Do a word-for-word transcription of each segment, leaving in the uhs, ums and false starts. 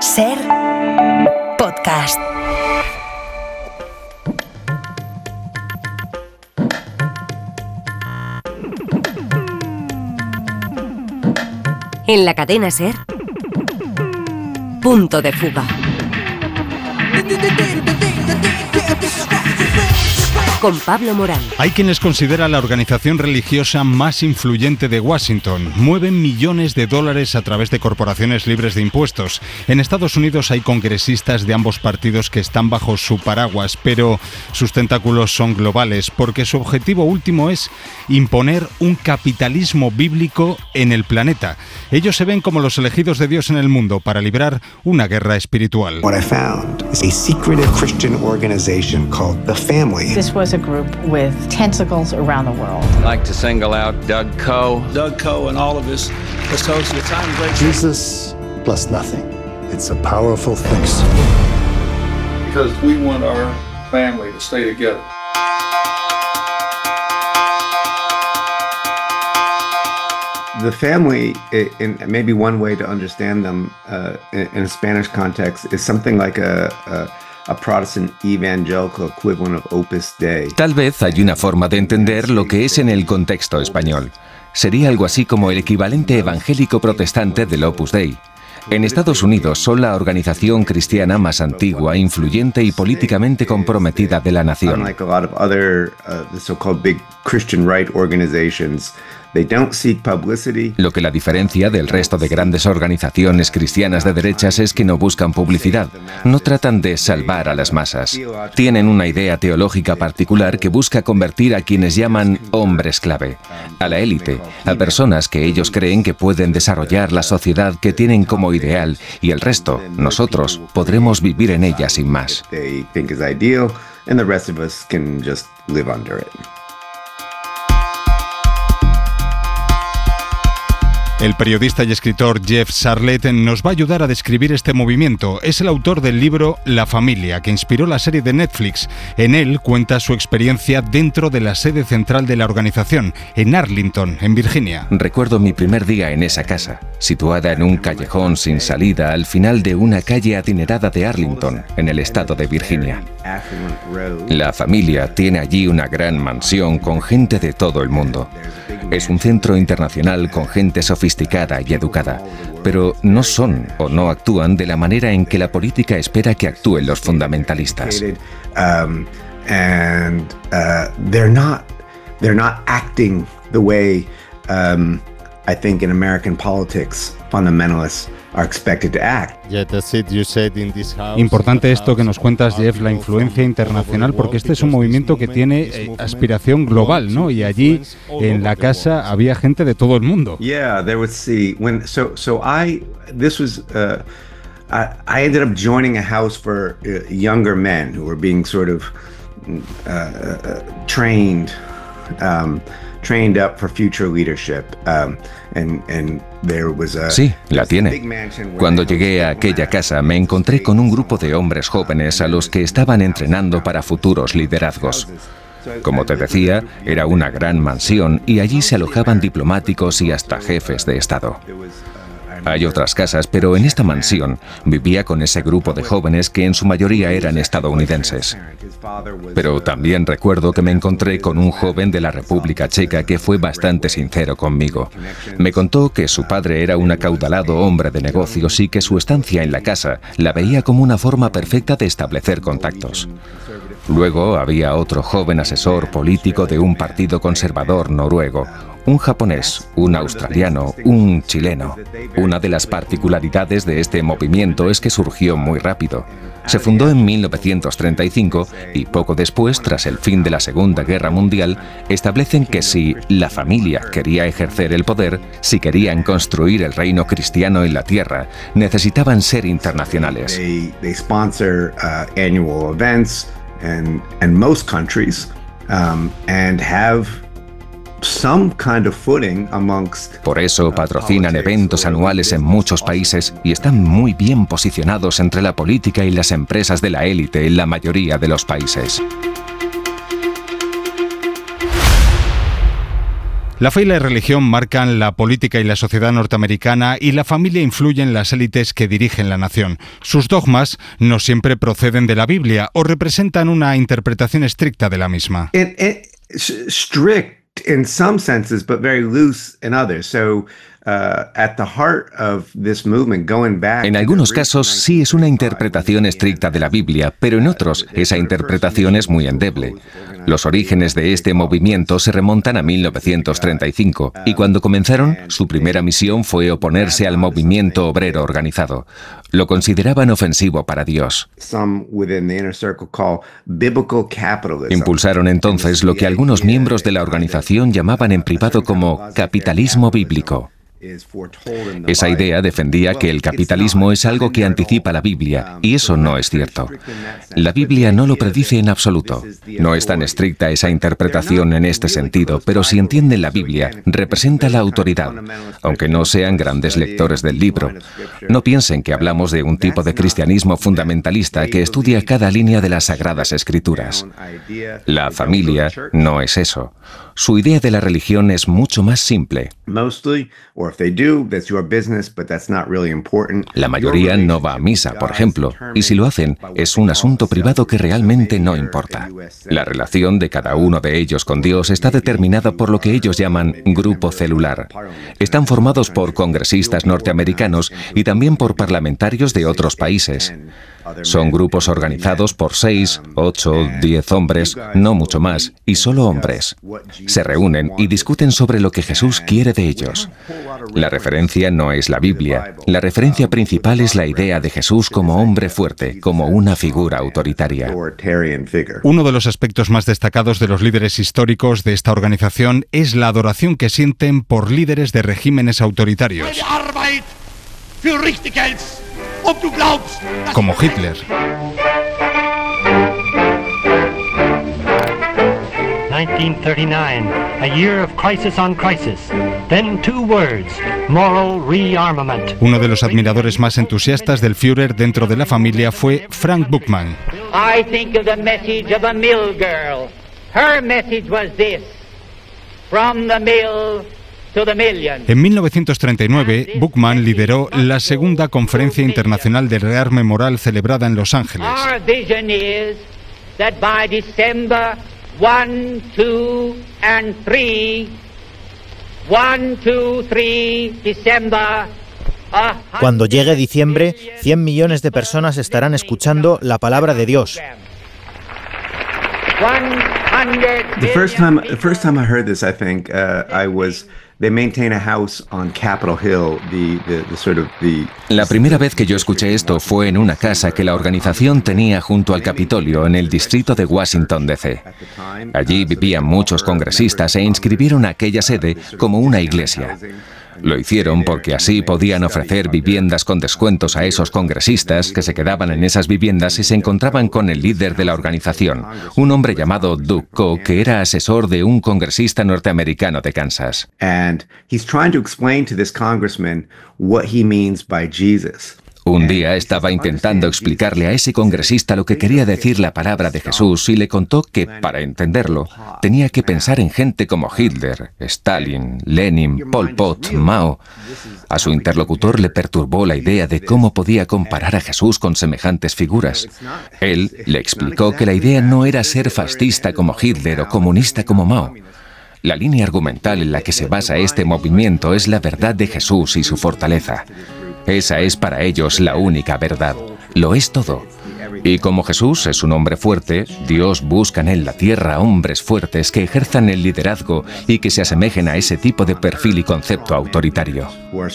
Ser podcast. En la cadena Ser, Punto de Fuga. Con Pablo Morán. Hay quien les considera la organización religiosa más influyente de Washington. Mueven millones de dólares a través de corporaciones libres de impuestos. En Estados Unidos hay congresistas de ambos partidos que están bajo su paraguas, pero sus tentáculos son globales porque su objetivo último es imponer un capitalismo bíblico en el planeta. Ellos se ven como los elegidos de Dios en el mundo para librar una guerra espiritual. What I found is a secretive Christian organization called The Family. This was a group with tentacles around the world. I'd like to single out Doug Coe. Doug Coe and all of his associates. I'm grateful. Jesus plus nothing. It's a powerful thing. Because we want our family to stay together. The Family, in maybe one way to understand them uh, in, in a Spanish context, is something like a, a a Protestant evangelical equivalent of Opus Dei. Tal vez hay una forma de entender lo que es en el contexto español. Sería algo así como el equivalente evangélico protestante del Opus Dei. En Estados Unidos son la organización cristiana más antigua, influyente y políticamente comprometida de la nación. Unlike a lot of other uh, the so-called big Christian right organizations, they don't seek publicity. Lo que la diferencia del resto de grandes organizaciones cristianas de derechas es que no buscan publicidad, no tratan de salvar a las masas. Tienen una idea teológica particular que busca convertir a quienes llaman hombres clave, a la élite, a personas que ellos creen que pueden desarrollar la sociedad que tienen como ideal y el resto, nosotros, podremos vivir en ella sin más. They think is ideal, and the rest of us can just live under it. El periodista y escritor Jeff Sarlett nos va a ayudar a describir este movimiento. Es el autor del libro La Familia, que inspiró la serie de Netflix. En él cuenta su experiencia dentro de la sede central de la organización, en Arlington, en Virginia. Recuerdo mi primer día en esa casa, situada en un callejón sin salida al final de una calle adinerada de Arlington, en el estado de Virginia. La Familia tiene allí una gran mansión con gente de todo el mundo. Es un centro internacional con gente sofisticada y educada, pero no son o no actúan de la manera en que la política espera que actúen los fundamentalistas. Um, and uh, they're not they're not acting the way um, I think in American politics fundamentalists are expected to act. Importante esto que nos cuentas, Jeff, la influencia internacional, porque este es un movimiento que tiene eh, aspiración global, ¿no? Y allí en la casa había gente de todo el mundo. Yeah, there was see when so so I this was uh, I, I ended up joining a house for uh, younger men who were being sort of uh, uh, trained um, trained up for future leadership. Um, and, and there was a, sí, la tiene. Cuando llegué a aquella casa me encontré con un grupo de hombres jóvenes a los que estaban entrenando para futuros liderazgos. Como te decía, era una gran mansión y allí se alojaban diplomáticos y hasta jefes de Estado. Hay otras casas, pero en esta mansión vivía con ese grupo de jóvenes que en su mayoría eran estadounidenses. Pero también recuerdo que me encontré con un joven de la República Checa que fue bastante sincero conmigo. Me contó que su padre era un acaudalado hombre de negocios y que su estancia en la casa la veía como una forma perfecta de establecer contactos. Luego había otro joven asesor político de un partido conservador noruego, un japonés, un australiano, un chileno. Una de las particularidades de este movimiento es que surgió muy rápido. Se fundó en mil novecientos treinta y cinco y poco después, tras el fin de la Segunda Guerra Mundial, establecen que si la familia quería ejercer el poder, si querían construir el reino cristiano en la tierra, necesitaban ser internacionales. They, they sponsor uh, annual events and in most countries um, and have some kind of footing amongst. Por eso patrocinan eventos anuales en muchos países y están muy bien posicionados entre la política y las empresas de la élite en la mayoría de los países. La fe y la religión marcan la política y la sociedad norteamericana, y la familia influye en las élites que dirigen la nación. Sus dogmas no siempre proceden de la Biblia o representan una interpretación estricta de la misma. It, it, strict in some senses, but very loose in others. So, uh, at the heart of this movement, going back. En algunos casos sí es una interpretación estricta de la Biblia, pero en otros esa interpretación es muy endeble. Los orígenes de este movimiento se remontan a mil novecientos treinta y cinco, y cuando comenzaron, su primera misión fue oponerse al movimiento obrero organizado. Lo consideraban ofensivo para Dios. Impulsaron entonces lo que algunos miembros de la organización llamaban en privado como capitalismo bíblico. Esa idea defendía que el capitalismo es algo que anticipa la Biblia, y eso no es cierto. La Biblia no lo predice en absoluto. No es tan estricta esa interpretación en este sentido, pero si entienden la Biblia, representa la autoridad, aunque no sean grandes lectores del libro. No piensen que hablamos de un tipo de cristianismo fundamentalista que estudia cada línea de las Sagradas Escrituras. La familia no es eso. Su idea de la religión es mucho más simple. La mayoría no va a misa, por ejemplo, y si lo hacen, es un asunto privado que realmente no importa. La relación de cada uno de ellos con Dios está determinada por lo que ellos llaman grupo celular. Están formados por congresistas norteamericanos y también por parlamentarios de otros países. Son grupos organizados por seis, ocho, diez hombres, no mucho más, y solo hombres. Se reúnen y discuten sobre lo que Jesús quiere de ellos. La referencia no es la Biblia. La referencia principal es la idea de Jesús como hombre fuerte, como una figura autoritaria. Uno de los aspectos más destacados de los líderes históricos de esta organización es la adoración que sienten por líderes de regímenes autoritarios, como Hitler. nineteen thirty-nine, a year of crisis on crisis. Then two words, moral rearmament. Uno de los admiradores más entusiastas del Führer dentro de la familia fue Frank Buchmann. I think of the message of a mill girl. Her message was this: from the mill to the million. En mil novecientos treinta y nueve, Buchmann lideró la segunda conferencia internacional de rearme moral celebrada en Los Ángeles. Our vision is that by December one, two, and three, one, two, three, December. Cuando llegue diciembre, cien millones de personas estarán escuchando la palabra de Dios. The first time, the first time I heard this, I think uh, I was. They maintain a house on Capitol Hill. The, the, the sort of the. La primera vez que yo escuché esto fue en una casa que la organización tenía junto al Capitolio en el distrito de Washington, D C Allí vivían muchos congresistas e inscribieron aquella sede como una iglesia. Lo hicieron porque así podían ofrecer viviendas con descuentos a esos congresistas que se quedaban en esas viviendas y se encontraban con el líder de la organización, un hombre llamado Doug Coe, que era asesor de un congresista norteamericano de Kansas. And he's trying to explain to this congressman what he means by Jesus. Un día estaba intentando explicarle a ese congresista lo que quería decir la palabra de Jesús y le contó que, para entenderlo, tenía que pensar en gente como Hitler, Stalin, Lenin, Pol Pot, Mao. A su interlocutor le perturbó la idea de cómo podía comparar a Jesús con semejantes figuras. Él le explicó que la idea no era ser fascista como Hitler o comunista como Mao. La línea argumental en la que se basa este movimiento es la verdad de Jesús y su fortaleza. Esa es para ellos la única verdad. Lo es todo. Y como Jesús es un hombre fuerte, Dios busca en la tierra hombres fuertes que ejerzan el liderazgo y que se asemejen a ese tipo de perfil y concepto autoritario.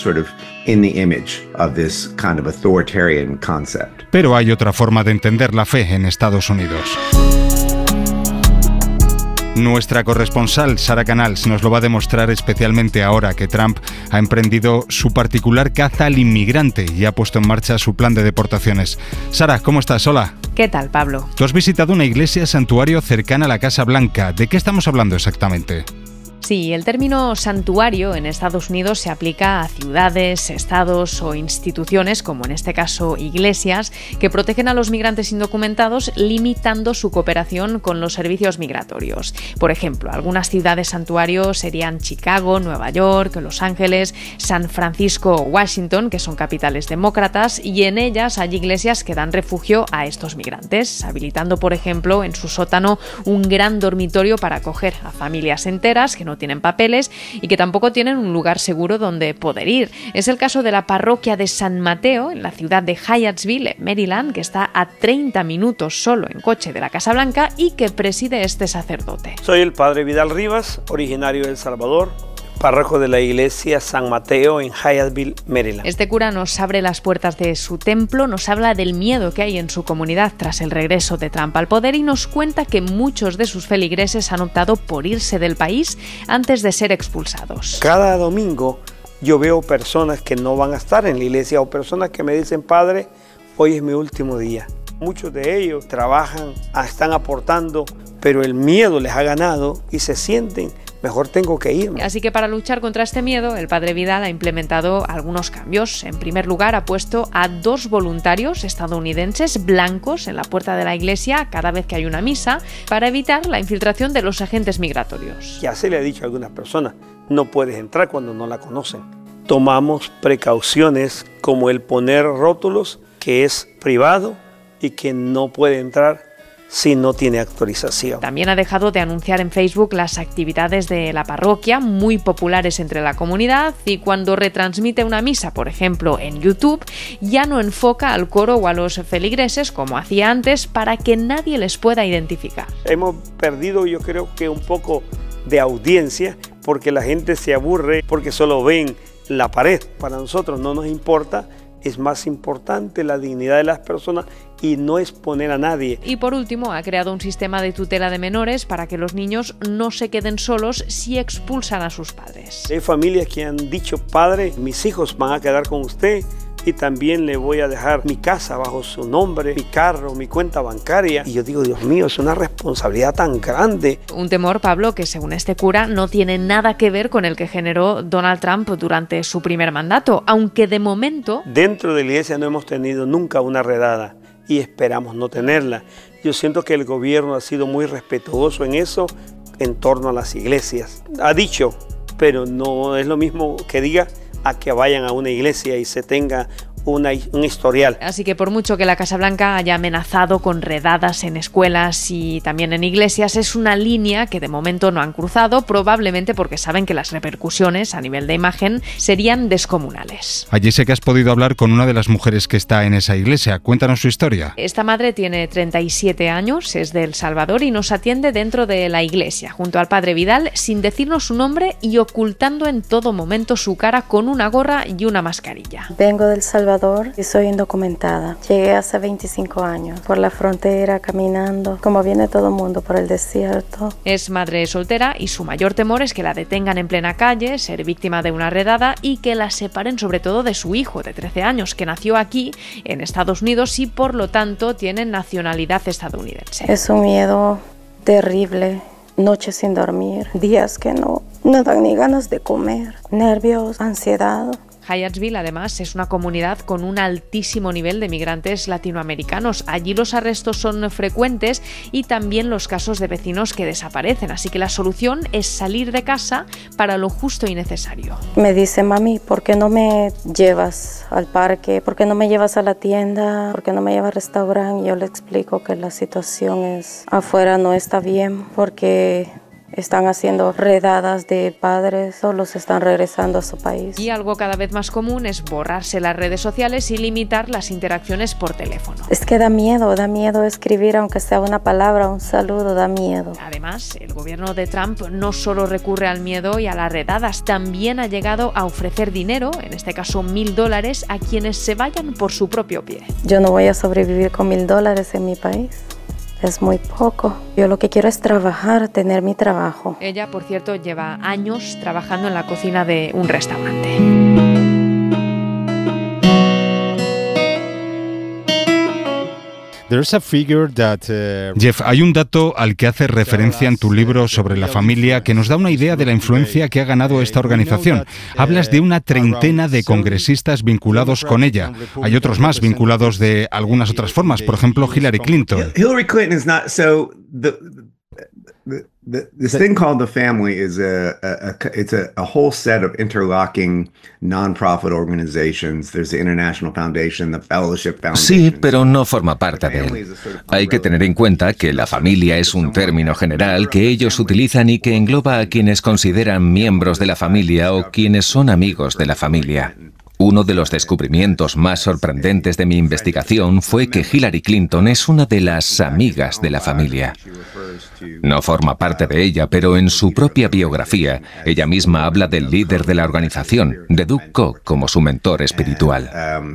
Pero hay otra forma de entender la fe en Estados Unidos. Nuestra corresponsal, Sara Canals, nos lo va a demostrar especialmente ahora que Trump ha emprendido su particular caza al inmigrante y ha puesto en marcha su plan de deportaciones. Sara, ¿cómo estás? Hola. ¿Qué tal, Pablo? Tú has visitado una iglesia santuario cercana a la Casa Blanca. ¿De qué estamos hablando exactamente? Sí, el término santuario en Estados Unidos se aplica a ciudades, estados o instituciones, como en este caso iglesias, que protegen a los migrantes indocumentados limitando su cooperación con los servicios migratorios. Por ejemplo, algunas ciudades santuario serían Chicago, Nueva York, Los Ángeles, San Francisco o Washington, que son capitales demócratas, y en ellas hay iglesias que dan refugio a estos migrantes, habilitando, por ejemplo, en su sótano un gran dormitorio para acoger a familias enteras que no tienen papeles y que tampoco tienen un lugar seguro donde poder ir. Es el caso de la parroquia de San Mateo, en la ciudad de Hyattsville, Maryland, que está a treinta minutos solo en coche de la Casa Blanca y que preside este sacerdote. Soy el padre Vidal Rivas, originario de El Salvador, párroco de la iglesia San Mateo en Hyattsville, Maryland. Este cura nos abre las puertas de su templo, nos habla del miedo que hay en su comunidad tras el regreso de Trump al poder y nos cuenta que muchos de sus feligreses han optado por irse del país antes de ser expulsados. Cada domingo yo veo personas que no van a estar en la iglesia o personas que me dicen, padre, hoy es mi último día. Muchos de ellos trabajan, están aportando, pero el miedo les ha ganado y se sienten, mejor tengo que irme. Así que para luchar contra este miedo, el padre Vidal ha implementado algunos cambios. En primer lugar, ha puesto a dos voluntarios estadounidenses blancos en la puerta de la iglesia cada vez que hay una misa para evitar la infiltración de los agentes migratorios. Ya se le ha dicho a algunas personas, no puedes entrar cuando no la conocen. Tomamos precauciones como el poner rótulos que es privado y que no puede entrar si no tiene autorización. También ha dejado de anunciar en Facebook las actividades de la parroquia, muy populares entre la comunidad, y cuando retransmite una misa, por ejemplo, en YouTube, ya no enfoca al coro o a los feligreses como hacía antes para que nadie les pueda identificar. Hemos perdido, yo creo que un poco de audiencia porque la gente se aburre porque solo ven la pared. Para nosotros no nos importa. Es más importante la dignidad de las personas y no exponer a nadie. Y por último, ha creado un sistema de tutela de menores para que los niños no se queden solos si expulsan a sus padres. Hay familias que han dicho, padre, mis hijos van a quedar con usted y también le voy a dejar mi casa bajo su nombre, mi carro, mi cuenta bancaria. Y yo digo, Dios mío, es una responsabilidad tan grande. Un temor, Pablo, que según este cura no tiene nada que ver con el que generó Donald Trump durante su primer mandato, aunque de momento... Dentro de la iglesia no hemos tenido nunca una redada y esperamos no tenerla. Yo siento que el gobierno ha sido muy respetuoso en eso, en torno a las iglesias. Ha dicho, pero no es lo mismo que diga a que vayan a una iglesia y se tenga una, un historial. Así que por mucho que la Casa Blanca haya amenazado con redadas en escuelas y también en iglesias, es una línea que de momento no han cruzado, probablemente porque saben que las repercusiones a nivel de imagen serían descomunales. Allí sé que has podido hablar con una de las mujeres que está en esa iglesia. Cuéntanos su historia. Esta madre tiene treinta y siete años, es de El Salvador y nos atiende dentro de la iglesia, junto al padre Vidal, sin decirnos su nombre y ocultando en todo momento su cara con una gorra y una mascarilla. Vengo del Salvador y soy indocumentada. Llegué hace veinticinco años por la frontera caminando, como viene todo el mundo por el desierto. Es madre soltera y su mayor temor es que la detengan en plena calle, ser víctima de una redada y que la separen sobre todo de su hijo de trece años, que nació aquí en Estados Unidos y por lo tanto tiene nacionalidad estadounidense. Es un miedo terrible, noches sin dormir, días que no, no dan ni ganas de comer, nervios, ansiedad. Hyattsville, además, es una comunidad con un altísimo nivel de migrantes latinoamericanos. Allí los arrestos son frecuentes y también los casos de vecinos que desaparecen. Así que la solución es salir de casa para lo justo y necesario. Me dice, mami, ¿por qué no me llevas al parque? ¿Por qué no me llevas a la tienda? ¿Por qué no me llevas al restaurante? Y yo le explico que la situación es afuera no está bien porque están haciendo redadas de padres, solos están regresando a su país. Y algo cada vez más común es borrarse las redes sociales y limitar las interacciones por teléfono. Es que da miedo, da miedo escribir aunque sea una palabra, un saludo, da miedo. Además, el gobierno de Trump no solo recurre al miedo y a las redadas, también ha llegado a ofrecer dinero, en este caso mil dólares, a quienes se vayan por su propio pie. Yo no voy a sobrevivir con mil dólares en mi país. Es muy poco. Yo lo que quiero es trabajar, tener mi trabajo. Ella, por cierto, lleva años trabajando en la cocina de un restaurante. Jeff, hay un dato al que haces referencia en tu libro sobre la familia que nos da una idea de la influencia que ha ganado esta organización. Hablas de una treintena de congresistas vinculados con ella. Hay otros más vinculados de algunas otras formas, por ejemplo, Hillary Clinton. Hillary Clinton is not so the The, the, this thing called the family is a, a, a it's a, a whole set of interlocking non-profit organizations. There's the International Foundation, the Fellowship Foundation. Sí, pero no forma parte de él. Hay que tener en cuenta que la familia es un término general que ellos utilizan y que engloba a quienes consideran miembros de la familia o quienes son amigos de la familia. Uno de los descubrimientos más sorprendentes de mi investigación fue que Hillary Clinton es una de las amigas de la familia. No forma parte de ella, pero en su propia biografía, ella misma habla del líder de la organización, de Doug Koch, como su mentor espiritual.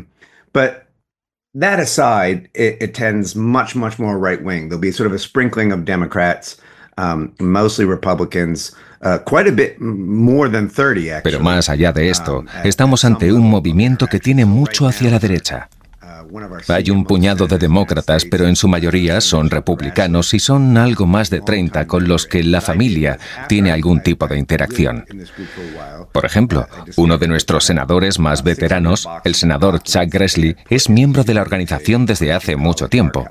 But that aside, it, it tends much, much more right-wing. There'll be sort of a sprinkling of Democrats, um, mostly Republicans. Uh, quite a bit more than thirty, actually. Pero más allá de esto, estamos ante un movimiento que tiene mucho hacia la derecha. Hay un puñado de demócratas, pero en su mayoría son republicanos y son algo más de treinta con los que la familia tiene algún tipo de interacción. Por ejemplo, uno de nuestros senadores más veteranos, el senador Chuck Grassley, es miembro de la organización desde hace mucho tiempo.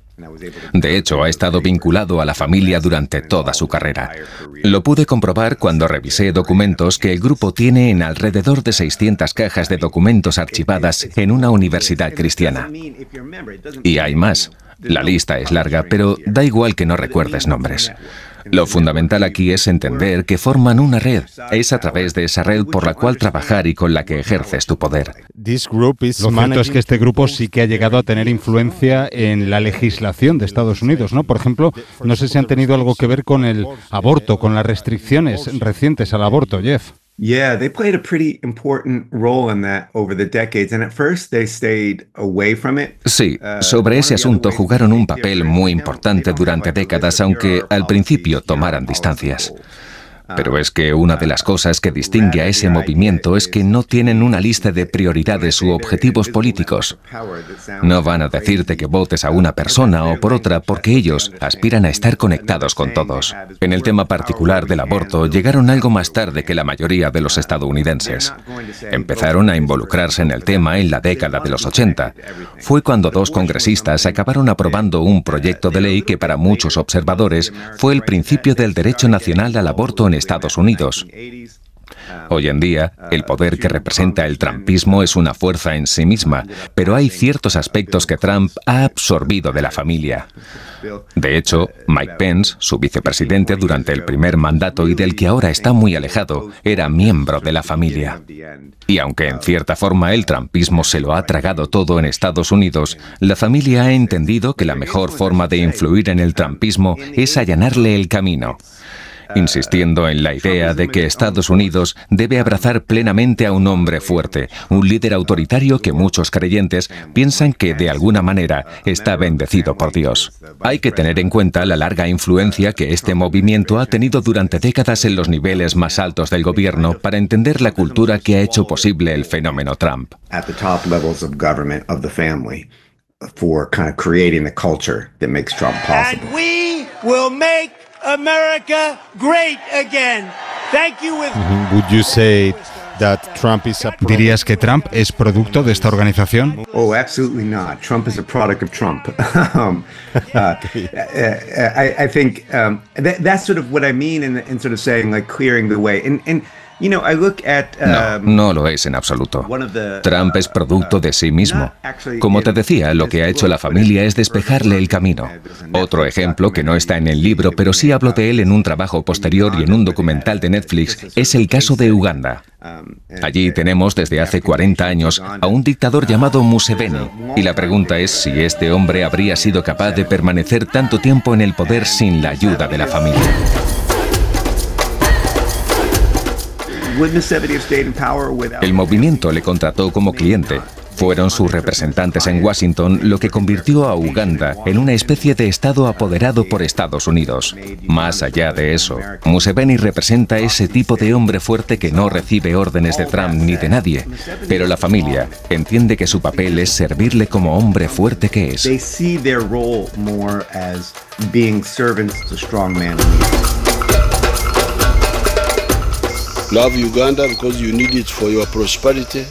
De hecho, ha estado vinculado a la familia durante toda su carrera. Lo pude comprobar cuando revisé documentos que el grupo tiene en alrededor de seiscientas cajas de documentos archivadas en una universidad cristiana. Y hay más. La lista es larga, pero da igual que no recuerdes nombres. Lo fundamental aquí es entender que forman una red. Es a través de esa red por la cual trabajar y con la que ejerces tu poder. Lo cierto es que este grupo sí que ha llegado a tener influencia en la legislación de Estados Unidos, ¿no? Por ejemplo, no sé si han tenido algo que ver con el aborto, con las restricciones recientes al aborto, Jeff. Yeah, they played a pretty important role in that over the decades, and at first they stayed away from it. Sí, sobre ese asunto jugaron un papel muy importante durante décadas, aunque al principio tomaran distancias. Pero es que una de las cosas que distingue a ese movimiento es que no tienen una lista de prioridades u objetivos políticos. No van a decirte que votes a una persona o por otra porque ellos aspiran a estar conectados con todos. En el tema particular del aborto, llegaron algo más tarde que la mayoría de los estadounidenses. Empezaron a involucrarse en el tema en la década de los ochenta. Fue cuando dos congresistas acabaron aprobando un proyecto de ley que para muchos observadores fue el principio del derecho nacional al aborto en Estados Unidos. Hoy en día, el poder que representa el trumpismo es una fuerza en sí misma, pero hay ciertos aspectos que Trump ha absorbido de la familia. De hecho, Mike Pence, su vicepresidente durante el primer mandato y del que ahora está muy alejado, era miembro de la familia. Y aunque en cierta forma el trumpismo se lo ha tragado todo en Estados Unidos, la familia ha entendido que la mejor forma de influir en el trumpismo es allanarle el camino, insistiendo en la idea de que Estados Unidos debe abrazar plenamente a un hombre fuerte, un líder autoritario que muchos creyentes piensan que de alguna manera está bendecido por Dios. Hay que tener en cuenta la larga influencia que este movimiento ha tenido durante décadas en los niveles más altos del gobierno para entender la cultura que ha hecho posible el fenómeno Trump. America great again. Thank you with Would you say that Trump is a ¿Dirías que Trump es producto de esta organización? Oh, absolutely not. Trump is a product of Trump. um, uh, I, I think um, that, that's sort of what I mean in, in sort of saying like clearing the way. And, and you know, I look at, um, no, no lo es en absoluto. Trump es producto de sí mismo. Como te decía, lo que ha hecho la familia es despejarle el camino. Otro ejemplo, que no está en el libro, pero sí hablo de él en un trabajo posterior y en un documental de Netflix, es el caso de Uganda. Allí tenemos desde hace cuarenta años a un dictador llamado Museveni, y la pregunta es si este hombre habría sido capaz de permanecer tanto tiempo en el poder sin la ayuda de la familia. El movimiento le contrató como cliente, Fueron sus representantes en Washington lo que convirtió a Uganda en una especie de estado apoderado por Estados Unidos. Más allá de eso, Museveni representa ese tipo de hombre fuerte que no recibe órdenes de Trump ni de nadie, pero la familia entiende que su papel es servirle como hombre fuerte que es. They see their role more as being servants to strong man. Love Uganda because you need it for your prosperity.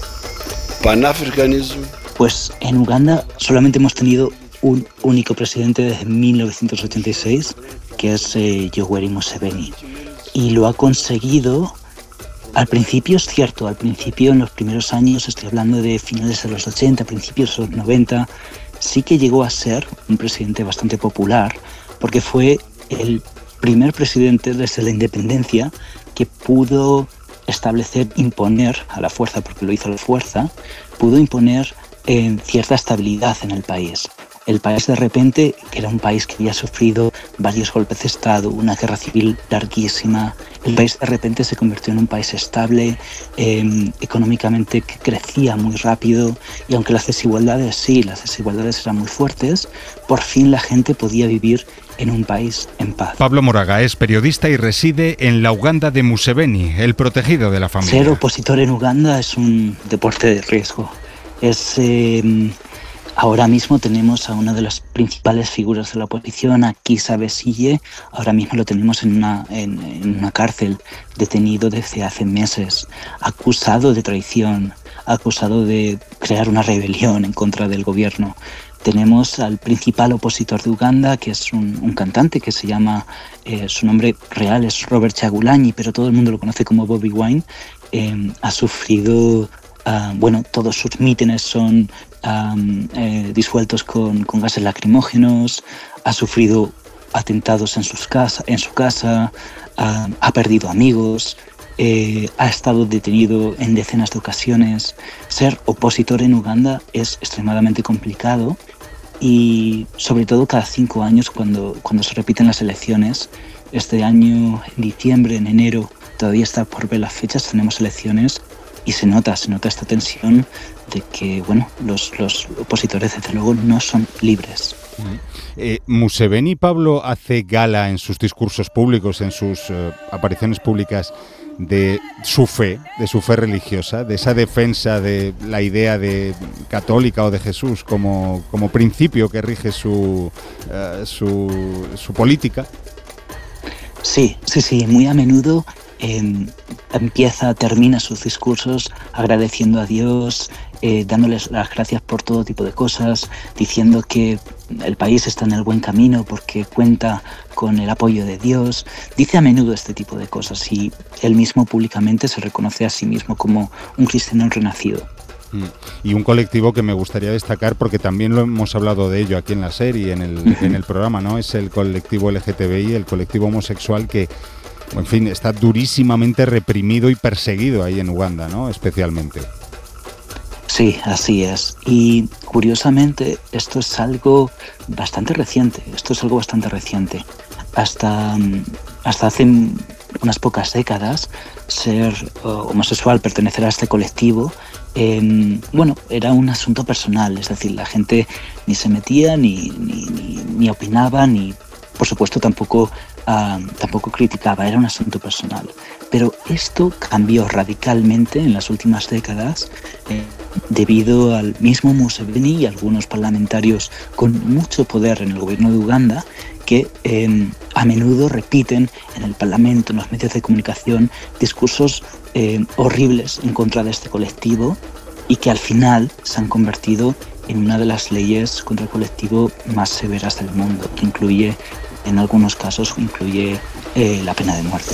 Pan-Africanism. Pues en Uganda solamente hemos tenido un único presidente desde mil novecientos ochenta y seis, que es eh, Yoweri Museveni. Y lo ha conseguido, al principio es cierto, al principio en los primeros años, estoy hablando de finales de los ochenta, principios de los noventa, sí que llegó a ser un presidente bastante popular, porque fue el primer presidente desde la independencia que pudo establecer, imponer a la fuerza, porque lo hizo a la fuerza, pudo imponer eh, cierta estabilidad en el país. El país de repente, que era un país que había sufrido varios golpes de Estado, una guerra civil larguísima, el país de repente se convirtió en un país estable, eh, económicamente que crecía muy rápido, y aunque las desigualdades, sí, las desigualdades eran muy fuertes, por fin la gente podía vivir en un país en paz. Pablo Moraga es periodista y reside en la Uganda de Museveni, el protegido de la familia. Ser opositor en Uganda es un deporte de riesgo. Es... Eh, Ahora mismo tenemos a una de las principales figuras de la oposición, a Kizza Besigye. Ahora mismo lo tenemos en una, en, en una cárcel, detenido desde hace meses, acusado de traición, acusado de crear una rebelión en contra del gobierno. Tenemos al principal opositor de Uganda, que es un, un cantante que se llama, eh, su nombre real es Robert Kyagulanyi, pero todo el mundo lo conoce como Bobi Wine. Eh, ha sufrido... Uh, bueno, todos sus mítines son um, eh, disueltos con, con gases lacrimógenos, ha sufrido atentados en, sus casa, en su casa, uh, ha perdido amigos, eh, ha estado detenido en decenas de ocasiones. Ser opositor en Uganda es extremadamente complicado y sobre todo cada cinco años cuando, cuando se repiten las elecciones. Este año, en diciembre, en enero, todavía está por ver las fechas, tenemos elecciones. Y se nota, se nota esta tensión de que, bueno, los, los opositores, desde luego, no son libres. Eh, Museveni, Pablo, hace gala en sus discursos públicos, en sus uh, apariciones públicas, de su fe, de su fe religiosa, de esa defensa de la idea de católica o de Jesús como, como principio que rige su, uh, su, su política. Sí, sí, sí, muy a menudo eh, empieza, termina sus discursos agradeciendo a Dios, eh, dándoles las gracias por todo tipo de cosas, diciendo que el país está en el buen camino porque cuenta con el apoyo de Dios. Dice a menudo este tipo de cosas y él mismo públicamente se reconoce a sí mismo como un cristiano renacido. Y un colectivo que me gustaría destacar, porque también lo hemos hablado de ello aquí en la serie, en el, en el programa, ¿no? Es el colectivo L G T B I, el colectivo homosexual que, en fin, está durísimamente reprimido y perseguido ahí en Uganda, ¿no? Especialmente. Sí, así es. Y curiosamente esto es algo bastante reciente, esto es algo bastante reciente. Hasta, hasta hace unas pocas décadas, ser uh, homosexual, pertenecer a este colectivo, eh, bueno, era un asunto personal, es decir, la gente ni se metía, ni, ni, ni, ni opinaba, ni, por supuesto, tampoco, uh, tampoco criticaba, era un asunto personal. Pero esto cambió radicalmente en las últimas décadas eh, debido al mismo Museveni y algunos parlamentarios con mucho poder en el gobierno de Uganda que eh, a menudo repiten en el Parlamento, en los medios de comunicación, discursos eh, horribles en contra de este colectivo y que al final se han convertido en una de las leyes contra el colectivo más severas del mundo, que incluye, en algunos casos, incluye eh, la pena de muerte.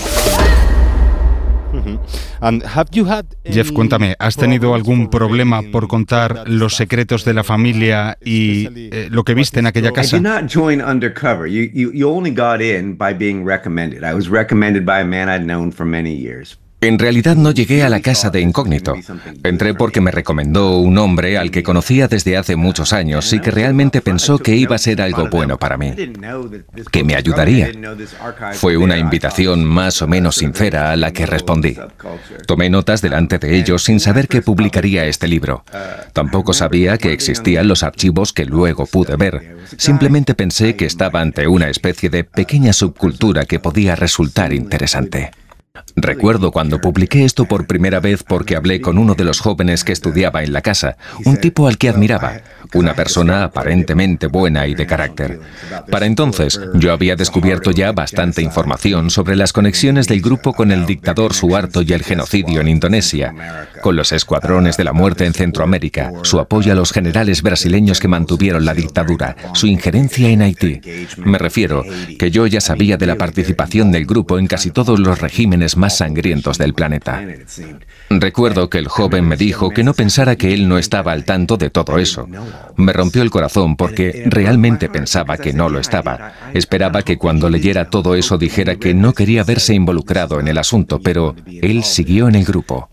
Jeff, cuéntame, ¿has tenido algún problema por contar los secretos de la familia y eh, lo que viste en aquella casa? I did not join undercover. You, you, you only got in by being recommended. I was recommended by a man I'd known for many years. En realidad no llegué a la casa de incógnito. Entré porque me recomendó un hombre al que conocía desde hace muchos años y que realmente pensó que iba a ser algo bueno para mí, que me ayudaría. Fue una invitación más o menos sincera a la que respondí. Tomé notas delante de ellos sin saber que publicaría este libro. Tampoco sabía que existían los archivos que luego pude ver. Simplemente pensé que estaba ante una especie de pequeña subcultura que podía resultar interesante. Recuerdo cuando publiqué esto por primera vez porque hablé con uno de los jóvenes que estudiaba en la casa, un tipo al que admiraba, una persona aparentemente buena y de carácter. Para entonces, yo había descubierto ya bastante información sobre las conexiones del grupo con el dictador Suharto y el genocidio en Indonesia, con los escuadrones de la muerte en Centroamérica, su apoyo a los generales brasileños que mantuvieron la dictadura, su injerencia en Haití. Me refiero que yo ya sabía de la participación del grupo en casi todos los regímenes más sangrientos del planeta. Recuerdo que el joven me dijo que no pensara que él no estaba al tanto de todo eso. Me rompió el corazón porque realmente pensaba que no lo estaba. Esperaba que cuando leyera todo eso dijera que no quería verse involucrado en el asunto, pero él siguió en el grupo.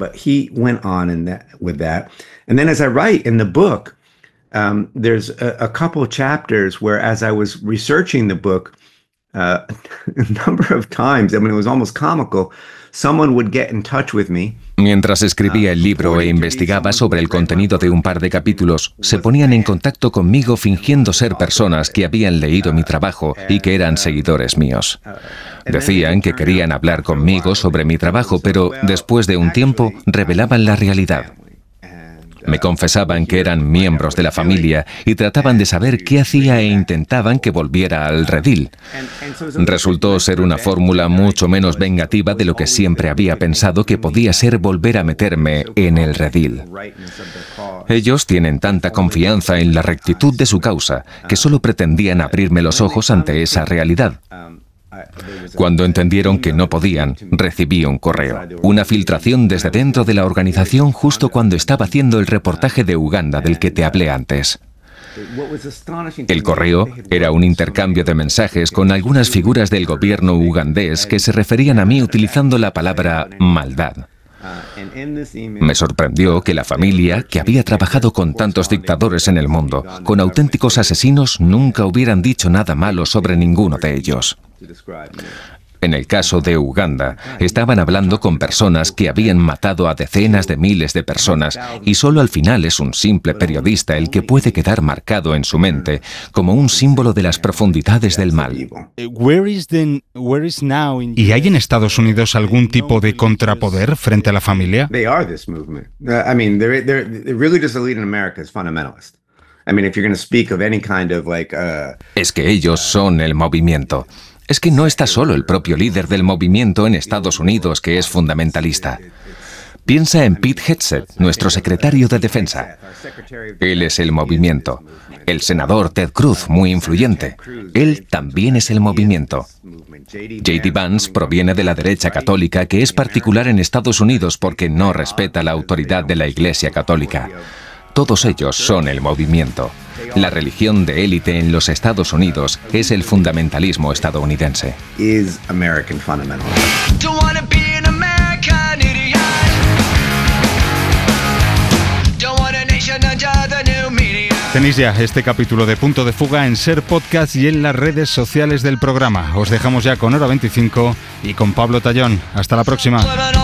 Um, there's a, a couple chapters where, as I was researching the book, uh, a number of times, I mean, it was almost comical, someone would get in touch with me. Mientras escribía el libro e investigaba sobre el contenido de un par de capítulos, se ponían en contacto conmigo fingiendo ser personas que habían leído mi trabajo y que eran seguidores míos. Decían que querían hablar conmigo sobre mi trabajo, pero después de un tiempo revelaban la realidad. Me confesaban que eran miembros de la familia y trataban de saber qué hacía e intentaban que volviera al redil. Resultó ser una fórmula mucho menos vengativa de lo que siempre había pensado que podía ser volver a meterme en el redil. Ellos tienen tanta confianza en la rectitud de su causa que solo pretendían abrirme los ojos ante esa realidad. Cuando entendieron que no podían, recibí un correo, una filtración desde dentro de la organización justo cuando estaba haciendo el reportaje de Uganda del que te hablé antes. El correo era un intercambio de mensajes con algunas figuras del gobierno ugandés que se referían a mí utilizando la palabra maldad. Me sorprendió que la familia, que había trabajado con tantos dictadores en el mundo, con auténticos asesinos, nunca hubieran dicho nada malo sobre ninguno de ellos. En el caso de Uganda, estaban hablando con personas que habían matado a decenas de miles de personas y solo al final es un simple periodista el que puede quedar marcado en su mente como un símbolo de las profundidades del mal. ¿Y hay en Estados Unidos algún tipo de contrapoder frente a la familia? Es que ellos son el movimiento. Es que no está solo el propio líder del movimiento en Estados Unidos que es fundamentalista. Piensa en Pete Hegseth, nuestro secretario de Defensa. Él es el movimiento. El senador Ted Cruz, muy influyente. Él también es el movimiento. J D Vance proviene de la derecha católica, que es particular en Estados Unidos porque no respeta la autoridad de la Iglesia Católica. Todos ellos son el movimiento. La religión de élite en los Estados Unidos es el fundamentalismo estadounidense. Tenéis ya este capítulo de Punto de Fuga en Ser Podcast y en las redes sociales del programa. Os dejamos ya con Hora veinticinco y con Pablo Tallón. Hasta la próxima.